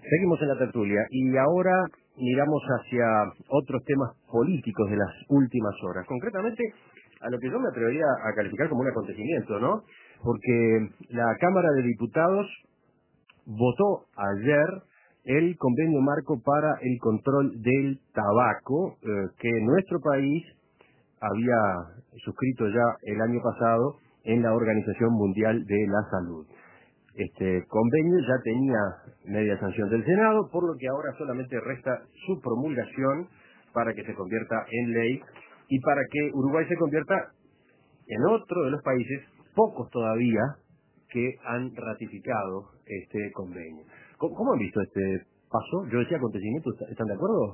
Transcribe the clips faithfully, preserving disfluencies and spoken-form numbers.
Seguimos en la tertulia y ahora miramos hacia otros temas políticos de las últimas horas, concretamente a lo que yo me atrevería a calificar como un acontecimiento, ¿no? Porque la Cámara de Diputados votó ayer el convenio marco para el control del tabaco eh, que nuestro país había suscrito ya el año pasado en la Organización Mundial de la Salud. Este convenio ya tenía media sanción del Senado, por lo que ahora solamente resta su promulgación para que se convierta en ley y para que Uruguay se convierta en otro de los países, pocos todavía, que han ratificado este convenio. ¿Cómo, cómo han visto este paso? Yo decía acontecimiento, ¿están de acuerdo?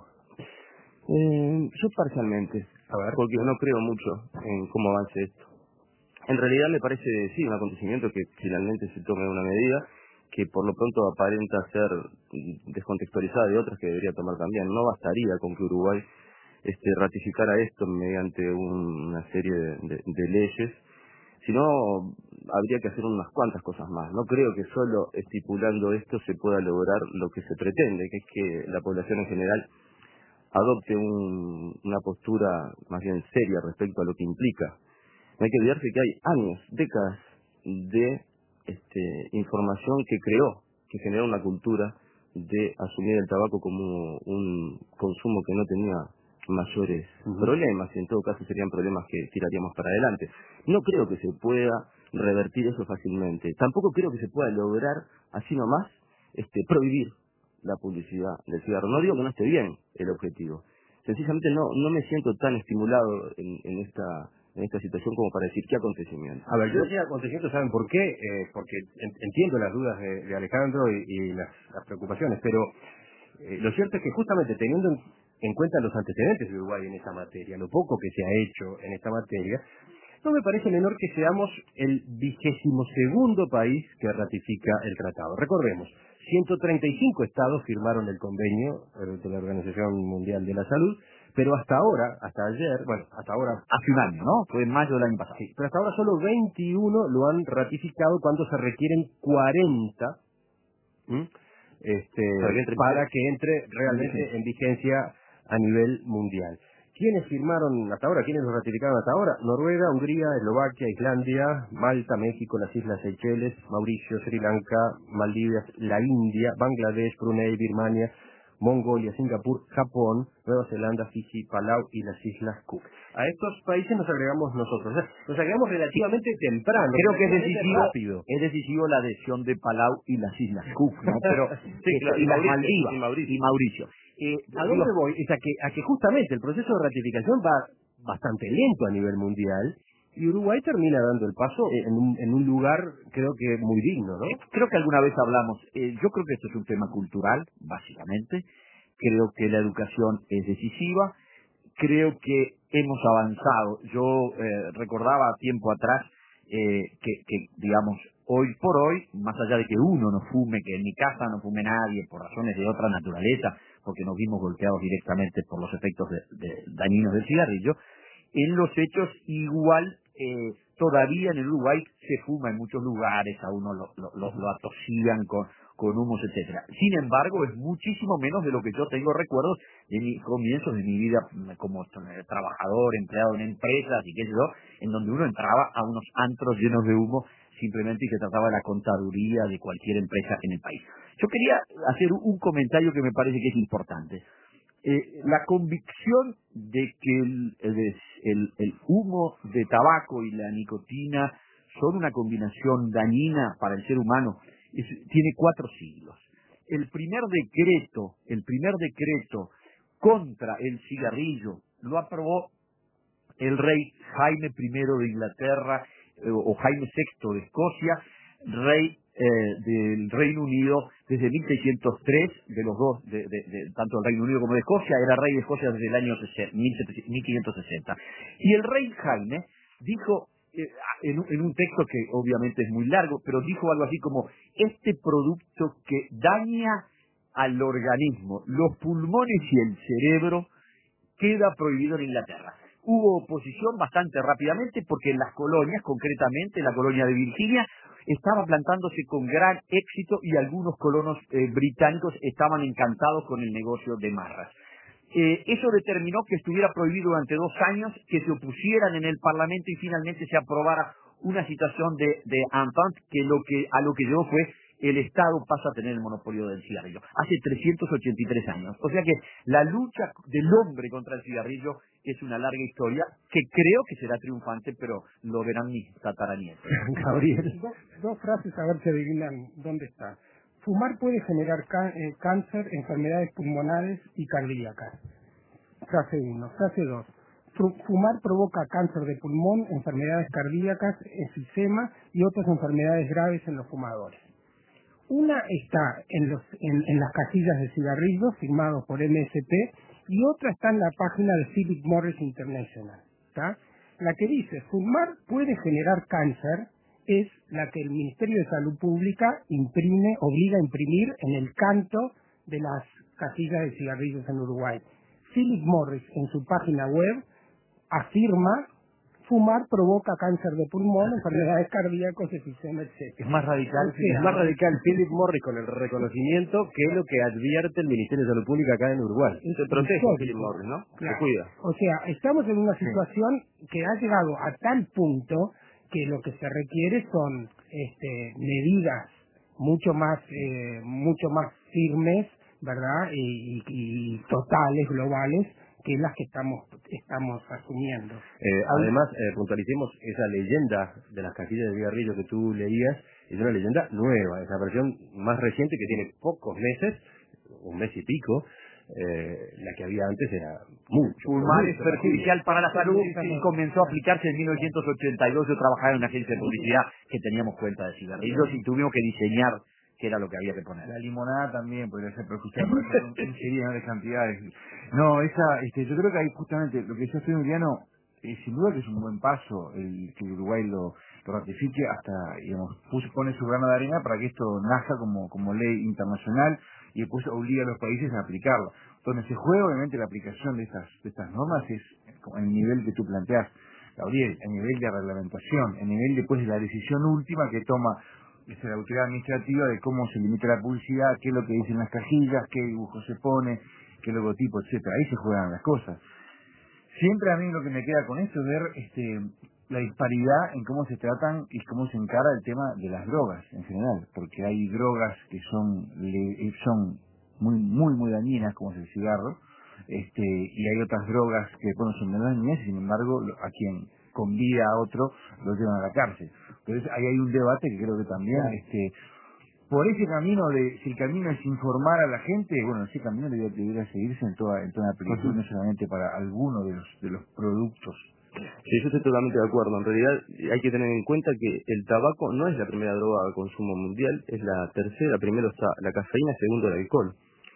Eh, yo parcialmente, A ver. porque no creo mucho en cómo avance esto. En realidad me parece, sí, un acontecimiento que finalmente se tome una medida que por lo pronto aparenta ser descontextualizada de otras que debería tomar también. No bastaría con que Uruguay este, ratificara esto mediante un, una serie de, de, de leyes, sino habría que hacer unas cuantas cosas más. No creo que solo estipulando esto se pueda lograr lo que se pretende, que es que la población en general adopte un, una postura más bien seria respecto a lo que implica. No hay que olvidarse que hay años, décadas de este, información que creó, que generó una cultura de asumir el tabaco como un consumo que no tenía mayores uh-huh. problemas, y en todo caso serían problemas que tiraríamos para adelante. No creo que se pueda revertir eso fácilmente. Tampoco creo que se pueda lograr, así nomás, este, prohibir la publicidad del cigarro. No digo que no esté bien el objetivo. Sencillamente no, no me siento tan estimulado en, en esta... en esta situación como para decir qué acontecimiento. A ver, yo decía acontecimiento, ¿saben por qué? Eh, porque en, entiendo las dudas de, de Alejandro y, y las, las preocupaciones, pero eh, lo cierto es que justamente teniendo en, en cuenta los antecedentes de Uruguay en esta materia, lo poco que se ha hecho en esta materia, no me parece menor que seamos el vigésimo segundo país que ratifica el tratado. Recordemos, ciento treinta y cinco estados firmaron el convenio eh, de la Organización Mundial de la Salud, pero hasta ahora, hasta ayer, bueno, hasta ahora... Hace un año, ¿no? Fue en mayo del año pasado. Sí, pero hasta ahora solo veintiuno lo han ratificado cuando se requieren cuarenta ¿m? este para que entre, para que entre realmente en vigencia a nivel mundial. ¿Quiénes firmaron hasta ahora? ¿Quiénes lo ratificaron hasta ahora? Noruega, Hungría, Eslovaquia, Islandia, Malta, México, las Islas Seychelles, Mauricio, Sri Lanka, Maldivas, la India, Bangladesh, Brunei, Birmania, Mongolia, Singapur, Japón, Nueva Zelanda, Fiji, Palau y las Islas Cook. A estos países nos agregamos nosotros. O sea, nos agregamos relativamente temprano. Creo que es decisivo, rápido. es decisivo la adhesión de Palau y las Islas Cook, ¿no? Pero sí, claro, y, y las Mauricio, Maldivas y Mauricio. y Mauricio. Eh, ¿A dónde voy? Es a que, a que justamente el proceso de ratificación va bastante lento a nivel mundial y Uruguay termina dando el paso en un, en un lugar, creo que muy digno, ¿no? Creo que alguna vez hablamos, eh, yo creo que esto es un tema cultural, básicamente. Creo que la educación es decisiva. Creo que hemos avanzado. Yo eh, recordaba tiempo atrás eh, que, que, digamos, hoy por hoy, más allá de que uno no fume, que en mi casa no fume nadie por razones de otra naturaleza, porque nos vimos golpeados directamente por los efectos de, de, dañinos del cigarrillo, en los hechos igual eh, todavía en el Uruguay se fuma en muchos lugares, a uno lo, lo, lo, lo atosigan con, con humos, etcétera. Sin embargo, es muchísimo menos de lo que yo tengo recuerdos de mis comienzos de mi vida como trabajador, empleado en empresas y qué sé yo, en donde uno entraba a unos antros llenos de humo simplemente y se trataba de la contaduría de cualquier empresa en el país. Yo quería hacer un comentario que me parece que es importante. Eh, la convicción de que el, el, el, el humo de tabaco y la nicotina son una combinación dañina para el ser humano es, tiene cuatro siglos. El primer decreto, el primer decreto contra el cigarrillo lo aprobó el rey Jaime primero de Inglaterra eh, o Jaime sexto de Escocia, rey eh, del Reino Unido desde mil seiscientos tres, de los dos, de, de, de, tanto del Reino Unido como de Escocia, era rey de Escocia desde el año mil quinientos sesenta. Y el rey Jaime dijo, eh, en, en un texto que obviamente es muy largo, pero dijo algo así como, este producto que daña al organismo, los pulmones y el cerebro, queda prohibido en Inglaterra. Hubo oposición bastante rápidamente porque en las colonias, concretamente la colonia de Virginia, estaba plantándose con gran éxito y algunos colonos eh, británicos estaban encantados con el negocio de marras. Eh, eso determinó que estuviera prohibido durante dos años, que se opusieran en el Parlamento y finalmente se aprobara una situación de, de entente que, lo que a lo que llevó fue el Estado pasa a tener el monopolio del cigarrillo. Hace trescientos ochenta y tres años. O sea que la lucha del hombre contra el cigarrillo es una larga historia que creo que será triunfante, pero lo verán mis tataranietos. Gabriel. Do, dos frases a ver si adivinan dónde está. Fumar puede generar ca eh, cáncer, enfermedades pulmonares y cardíacas. Frase uno. Frase dos. Fumar provoca cáncer de pulmón, enfermedades cardíacas, enfisema y otras enfermedades graves en los fumadores. Una está en, los, en, en las casillas de cigarrillos firmados por M S T y otra está en la página de Philip Morris International. ¿Tá? La que dice fumar puede generar cáncer es la que el Ministerio de Salud Pública imprime, obliga a imprimir en el canto de las casillas de cigarrillos en Uruguay. Philip Morris en su página web afirma fumar provoca cáncer de pulmón, enfermedades cardíacas, enfisema, etcétera. Es más radical, sí, es más radical Philip Morris con el reconocimiento que es lo que advierte el Ministerio de Salud Pública acá en Uruguay. Se protege Philip Morris, ¿no? Claro. Se cuida. O sea, estamos en una situación sí. que ha llegado a tal punto que lo que se requiere son este, medidas mucho más, eh, mucho más firmes, ¿verdad? Y, y, y totales, globales, que las que estamos estamos asumiendo. Eh, además, eh, puntualicemos esa leyenda de las casillas de cigarrillo que tú leías, es una leyenda nueva, es la versión más reciente que tiene pocos meses, un mes y pico. Eh, la que había antes era mucho. Fumar es perjudicial para la salud sí, y comenzó a aplicarse en mil novecientos ochenta y dos. Yo trabajaba en una agencia de publicidad que teníamos cuenta de cigarrillos y tuvimos que diseñar qué era lo que había que poner. La limonada también podría ser perjudicial, un sería de cantidades. No, esa, este, yo creo que ahí justamente lo que decía estoy Emiliano, eh, sin duda que es un buen paso el que Uruguay lo, lo ratifique, hasta, digamos, puso, pone su grano de arena para que esto nazca como, como ley internacional y después obliga a los países a aplicarlo. Donde se juega obviamente la aplicación de estas, de estas normas es en el nivel que tú planteas, Gabriel, en nivel de reglamentación, en nivel después de la decisión última que toma es la autoridad administrativa de cómo se limita la publicidad, qué es lo que dicen las cajillas, qué dibujo se pone, qué logotipo, etcétera. Ahí se juegan las cosas. Siempre a mí lo que me queda con esto es ver este, la disparidad en cómo se tratan y cómo se encara el tema de las drogas en general, porque hay drogas que son le, son muy muy muy dañinas, como es el cigarro, este, y hay otras drogas que bueno, son menos dañinas y sin embargo a quien convida a otro lo llevan a la cárcel. Entonces ahí hay un debate que creo que también este por ese camino de si el camino es informar a la gente, bueno, ese camino debería, debería seguirse en toda en toda la aplicación, uh-huh. no solamente para alguno de los de los productos. Sí, yo estoy totalmente de acuerdo. En realidad hay que tener en cuenta que el tabaco no es la primera droga de consumo mundial, es la tercera. Primero está la cafeína, segundo el alcohol.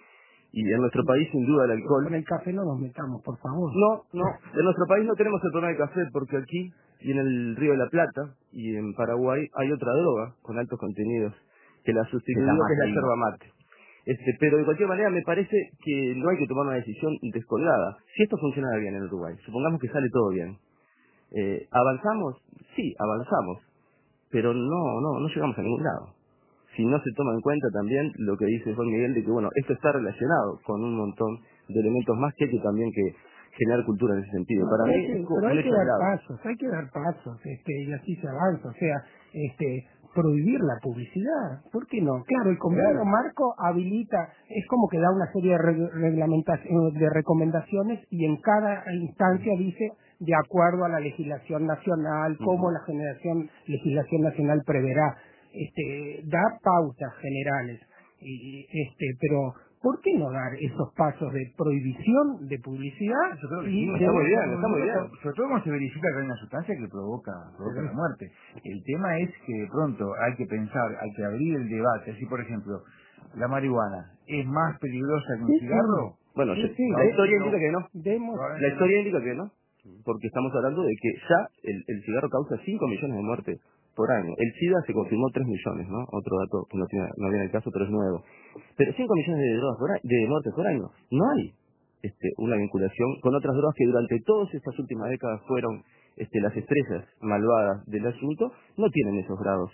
Y en nuestro país, sin duda, el alcohol... Con el café no nos metamos, por favor. No, no. En nuestro país no tenemos el problema del café, porque aquí, y en el Río de la Plata, y en Paraguay, hay otra droga con altos contenidos, que la sustituyó, que es la yerba mate. Este, pero de cualquier manera me parece que no hay que tomar una decisión descolgada. Si esto funciona bien en Uruguay, supongamos que sale todo bien. Eh, ¿Avanzamos? Sí, avanzamos. Pero no, no, no llegamos a ningún lado. Si no se toma en cuenta también lo que dice Juan Miguel de que, bueno, esto está relacionado con un montón de elementos más que hay que también que generar cultura en ese sentido. Para pero mí hay que, es pero un hay hecho que dar grave. pasos, hay que dar pasos, este, y así se avanza, o sea, este, prohibir la publicidad, ¿por qué no? Claro, el convenio marco habilita, es como que da una serie de re- reglamentaciones, de recomendaciones y en cada instancia dice de acuerdo a la legislación nacional, cómo uh-huh. la generación, legislación nacional preverá. Este, da pautas generales, y, este, pero ¿por qué no dar esos pasos de prohibición de publicidad? Yo creo que y sí, de, está muy bien, está muy bien. Sobre todo cuando se verifica que hay una sustancia que provoca, provoca sí. la muerte. El tema es que de pronto hay que pensar, hay que abrir el debate. Así, por ejemplo, la marihuana es más peligrosa que un sí, cigarro. Sí. Bueno, sí, yo, sí, la historia no, indica que no. Demos, la historia indica que no. Porque estamos hablando de que ya el, el cigarro causa cinco millones de muertes por año. El SIDA se confirmó tres millones, ¿no? Otro dato que no tiene, no viene el caso, pero es nuevo. Pero cinco millones de drogas por año, de muertes por año. No hay este, una vinculación con otras drogas que durante todas estas últimas décadas fueron este, las estrellas malvadas del asunto, no tienen esos grados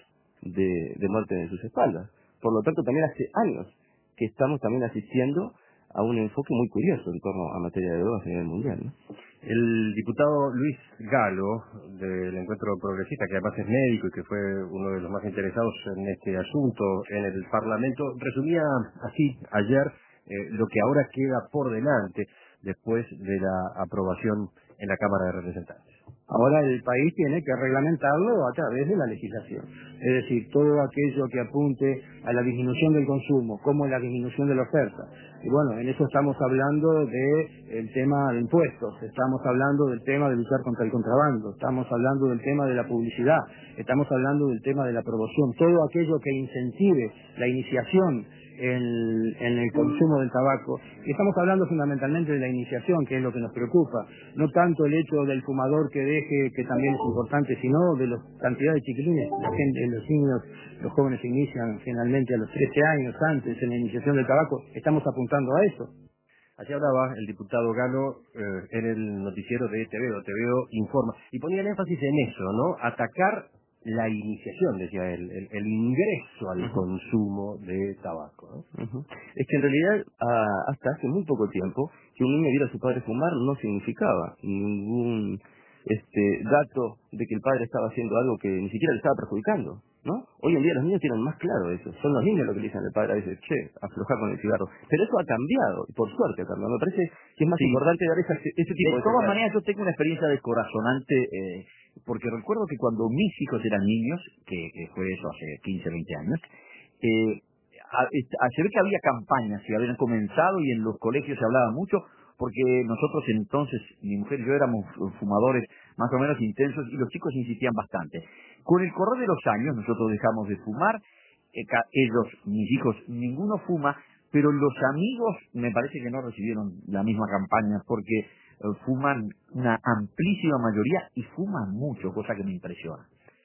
de, de muerte en sus espaldas. Por lo tanto, también hace años que estamos también asistiendo a un enfoque muy curioso en torno a materia de drogas a nivel mundial, ¿no? El diputado Luis Galo, del Encuentro Progresista, que además es médico y que fue uno de los más interesados en este asunto en el Parlamento, resumía así ayer eh, lo que ahora queda por delante después de la aprobación en la Cámara de Representantes. Ahora el país tiene que reglamentarlo a través de la legislación. Es decir, todo aquello que apunte a la disminución del consumo, como la disminución de la oferta. Y bueno, en eso estamos hablando del tema de impuestos, estamos hablando del tema de luchar contra el contrabando, estamos hablando del tema de la publicidad, estamos hablando del tema de la promoción, todo aquello que incentive la iniciación en, en el consumo del tabaco. Y estamos hablando fundamentalmente de la iniciación, que es lo que nos preocupa, no tanto el hecho del fumador que deje, que también es importante, sino de la cantidad de chiquilines, la gente, los niños, los jóvenes se inician generalmente a los trece años antes en la iniciación del tabaco. Estamos apuntando a eso. Así hablaba el diputado Galo eh, en el noticiero de T V O, T V O Informa, y ponía el énfasis en eso, ¿no? Atacar la iniciación, decía él, el, el ingreso al uh-huh. consumo de tabaco, ¿no? Uh-huh. Es que en realidad a, hasta hace muy poco tiempo que un niño viera a su padre fumar no significaba ningún este dato de que el padre estaba haciendo algo que ni siquiera le estaba perjudicando, ¿no? Hoy en día los niños tienen más claro eso, son los niños los que le dicen al padre a veces, che, aflojar con el cigarro, pero eso ha cambiado, y por suerte ha cambiado, me parece que es más sí. importante dar esa, ese tipo de... De todas maneras yo tengo una experiencia descorazonante, eh, porque recuerdo que cuando mis hijos eran niños, que, que fue eso hace quince, veinte años, eh, a, a, se ve que había campañas que habían comenzado y en los colegios se hablaba mucho, porque nosotros entonces, mi mujer y yo éramos fumadores más o menos intensos y los chicos insistían bastante. Con el correr de los años nosotros dejamos de fumar, eh, ellos, mis hijos, ninguno fuma, pero los amigos me parece que no recibieron la misma campaña porque eh, fuman una amplísima mayoría y fuman mucho, cosa que me impresiona.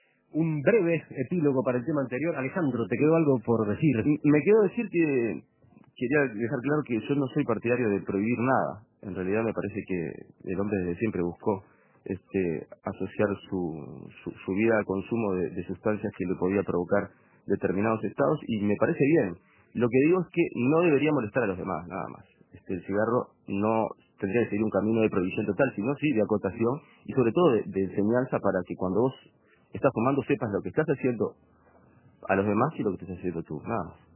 Un breve epílogo para el tema anterior. Alejandro, ¿te quedó algo por decir? Me quedó decir que quería dejar claro que yo no soy partidario de prohibir nada. En realidad me parece que el hombre desde siempre buscó este asociar su, su, su vida al consumo de, de sustancias que le podía provocar determinados estados y me parece bien. Lo que digo es que no debería molestar a los demás, nada más. Este, el cigarro no tendría que seguir un camino de prohibición total, sino sí de acotación y sobre todo de, de enseñanza para que cuando vos estás fumando sepas lo que estás haciendo a los demás y lo que estás haciendo tú, nada más.